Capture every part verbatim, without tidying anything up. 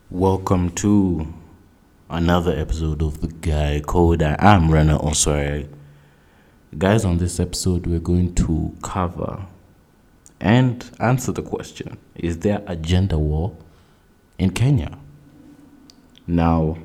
Welcome to another episode of The Guy Code. I'm Rena Oswari. Guys, on this episode, we're going to cover and answer the question: is there a gender war in Kenya? Now,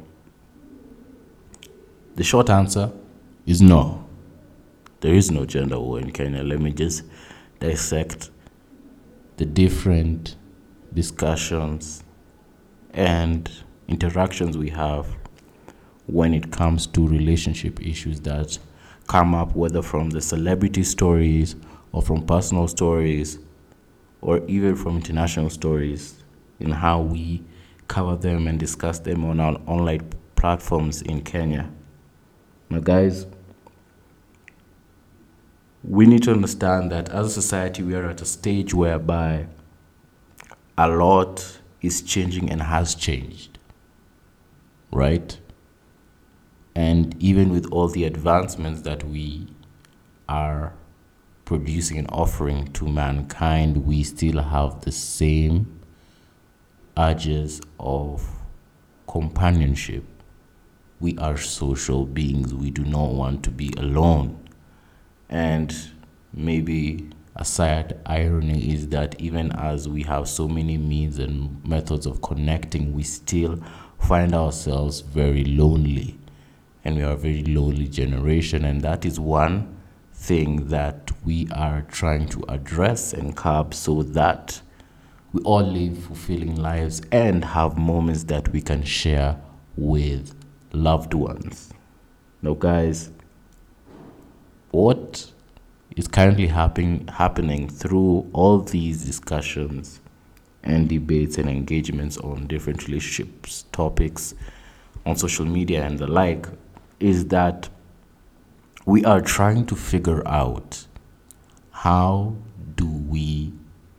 the short answer is no. There is no gender war in Kenya. Let me just dissect the different discussions and interactions we have when it comes to relationship issues that come up, whether from the celebrity stories or from personal stories or even from international stories, in how we cover them and discuss them on our online platforms in Kenya. Now, guys, we need to understand that as a society, we are at a stage whereby a lot is changing and has changed, right? And even with all the advancements that we are producing and offering to mankind, we still have the same urges of companionship. We are social beings. We do not want to be alone. And maybe a sad irony is that even as we have so many means and methods of connecting, we still find ourselves very lonely. And we are a very lonely generation. And that is one thing that we are trying to address and curb, so that we all live fulfilling lives and have moments that we can share with loved ones. Now, guys, what is currently happen, happening through all these discussions and debates and engagements on different relationships topics on social media and the like is that we are trying to figure out how do we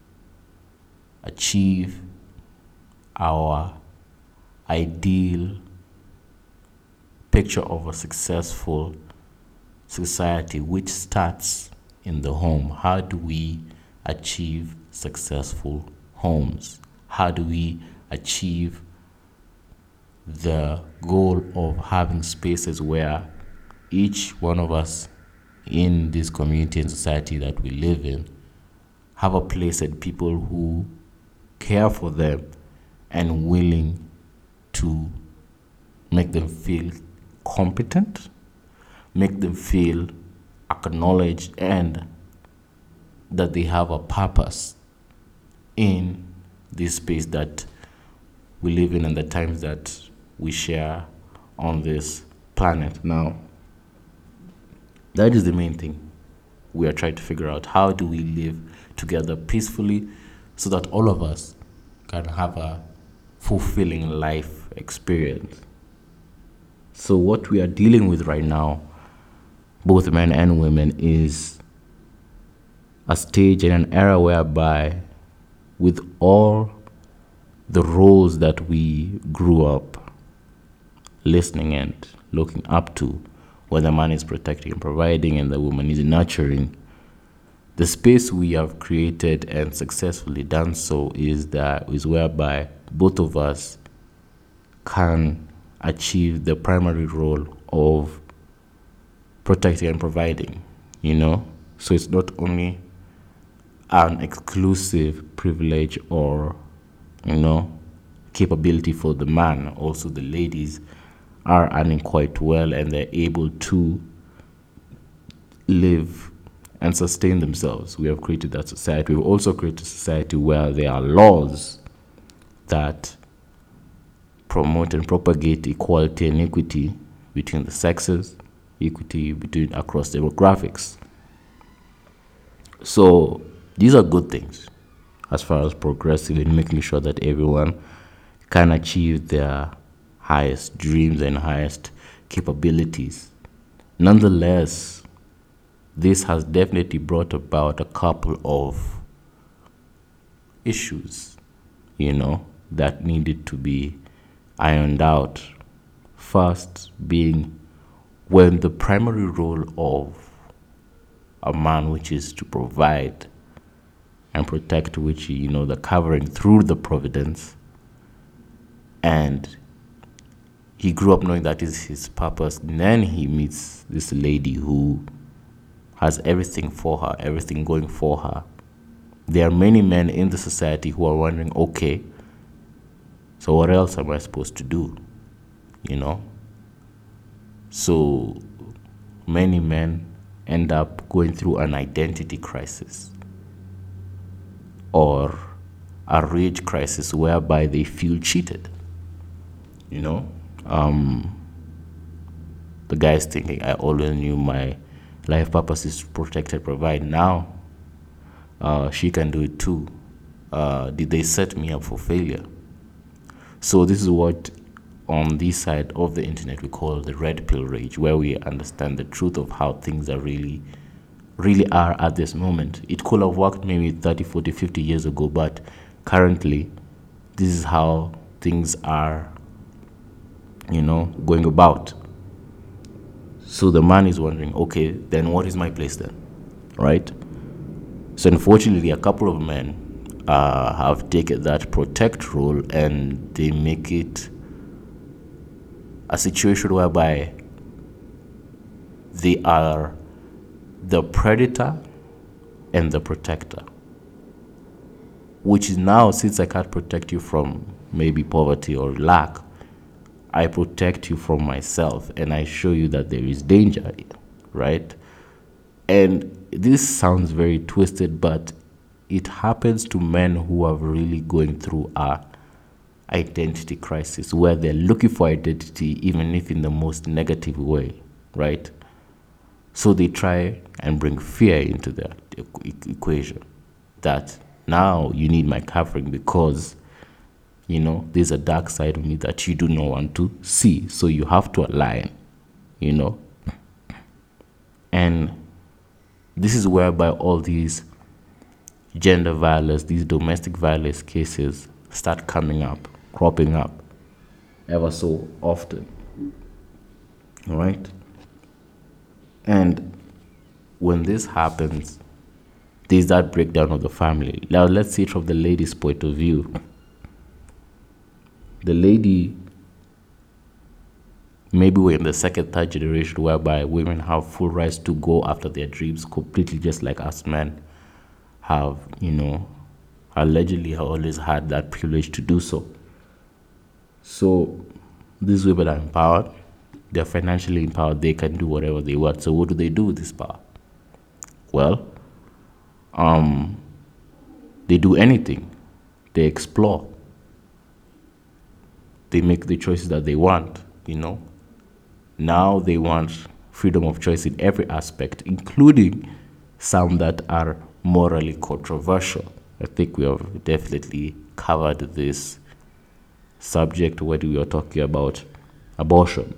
achieve our ideal picture of a successful society, which starts in the home. How do we achieve successful homes? How do we achieve the goal of having spaces where each one of us in this community and society that we live in have a place and people who care for them and willing to make them feel competent, make them feel acknowledged, and that they have a purpose in this space that we live in and the times that we share on this planet. Now, that is the main thing we are trying to figure out. How do we live together peacefully so that all of us can have a fulfilling life experience? So what we are dealing with right now, both men and women, is a stage and an era whereby, with all the roles that we grew up listening and looking up to, where the man is protecting and providing and the woman is nurturing, the space we have created and successfully done so is that is whereby both of us can achieve the primary role of protecting and providing, you know? So it's not only an exclusive privilege or, you know, capability for the man. Also, the ladies are earning quite well and they're able to live and sustain themselves. We have created that society. We've also created a society where there are laws that promote and propagate equality and equity between the sexes, equity between across demographics. So these are good things as far as progressive in making sure that everyone can achieve their highest dreams and highest capabilities. Nonetheless, this has definitely brought about a couple of issues, you know, that needed to be ironed out. First being when the primary role of a man, which is to provide and protect, which, you know, the covering through the providence, And he grew up knowing that is his purpose. And then he meets this lady who has everything for her, everything going for her. There are many men in the society who are wondering, okay, so what else am I supposed to do? You know? So many men end up going through an identity crisis or a rage crisis whereby they feel cheated. You know? Um, the guy's thinking, I always knew my life purpose is to protect and provide. Now, uh, she can do it too. Uh, did they set me up for failure? So this is what on this side of the internet we call the red pill rage, where we understand the truth of how things are really, really are at this moment. It could have worked maybe thirty, forty, fifty years ago, but currently, this is how things are, you know, going about. So the man is wondering, okay, then what is my place then, right? So unfortunately, a couple of men uh, have taken that protect role and they make it a situation whereby they are the predator and the protector. Which is now, since I can't protect you from maybe poverty or lack, I protect you from myself and I show you that there is danger, right? And this sounds very twisted, but it happens to men who are really going through a identity crisis where they're looking for identity, even if in the most negative way, right? So they try and bring fear into the equation that now you need my covering because, you know, there's a dark side of me that you do not want to see. So you have to align, you know. And this is whereby all these gender violence, these domestic violence cases start coming up, cropping up ever so often. All right? And when this happens, there's that breakdown of the family. Now, let's see it from the lady's point of view. The lady, maybe we're in the second, third generation whereby women have full rights to go after their dreams completely just like us men have, you know, allegedly have always had that privilege to do so. So these women are empowered. They're financially empowered. They can do whatever they want. So what do they do with this power? Well, um, they do anything. They explore. They make the choices that they want, you know. Now they want freedom of choice in every aspect, including some that are morally controversial. I think we have definitely covered this subject when we were talking about abortion.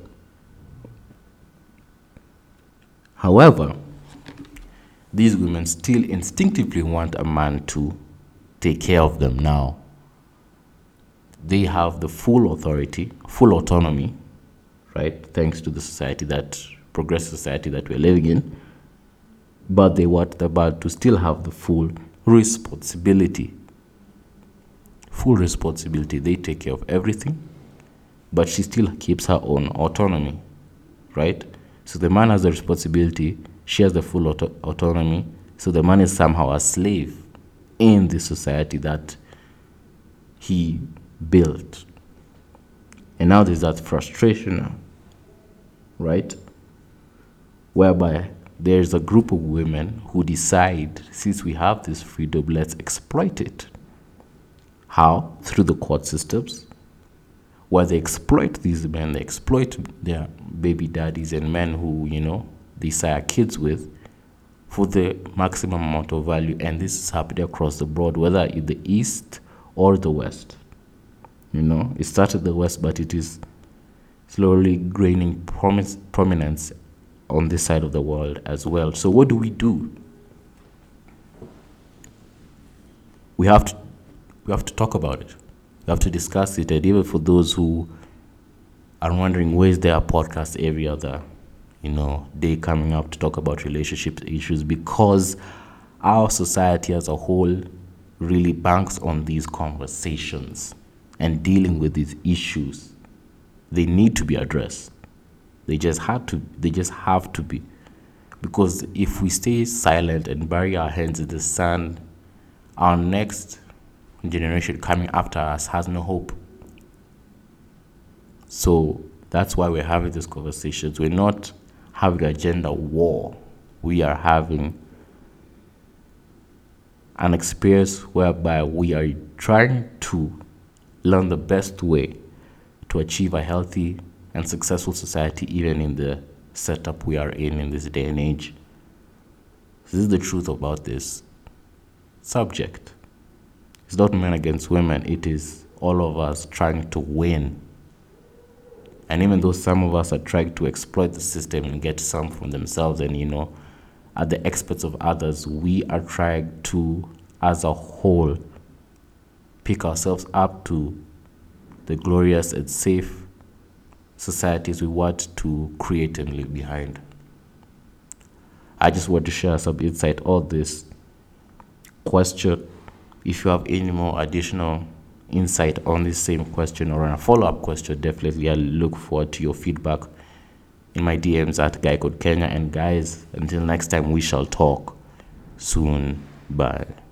However, these women still instinctively want a man to take care of them now. They have the full authority, full autonomy, right? Thanks to the society that, progressive society that we're living in. But they want the man to still have the full responsibility. Full responsibility. They take care of everything, but she still keeps her own autonomy, right? So the man has the responsibility, she has the full auto- autonomy, so the man is somehow a slave in the society that he built. And now there's that frustration now, right? Whereby there's a group of women who decide, since we have this freedom, let's exploit it. How? Through the court systems, where they exploit these men, they exploit their baby daddies and men who, you know, they sire kids with for the maximum amount of value. And this is happening across the board, whether in the East or the West. You know, it started the West, but it is slowly gaining promis- prominence on this side of the world as well. So what do we do? We have to we have to talk about it. We have to discuss it. And even for those who are wondering where's their podcast every other, you know, day coming up to talk about relationship issues, because our society as a whole really banks on these conversations. and dealing with these issues. They need to be addressed. They just have to they just have to be. Because if we stay silent and bury our hands in the sand, our next generation coming after us has no hope. So that's why we're having these conversations. We're not having a gender war. We are having an experience whereby we are trying to learn the best way to achieve a healthy and successful society, even in the setup we are in in this day and age. This is the truth about this subject. It's not men against women, it is all of us trying to win. And even though some of us are trying to exploit the system and get some for themselves and, you know, at the expense of others, we are trying to, as a whole, pick ourselves up to the glorious and safe societies we want to create and leave behind. I just want to share some insight on this question. If you have any more additional insight on this same question or on a follow-up question, definitely I look forward to your feedback in my D Ms at Guy Code Kenya. And guys, until next time, we shall talk soon. Bye.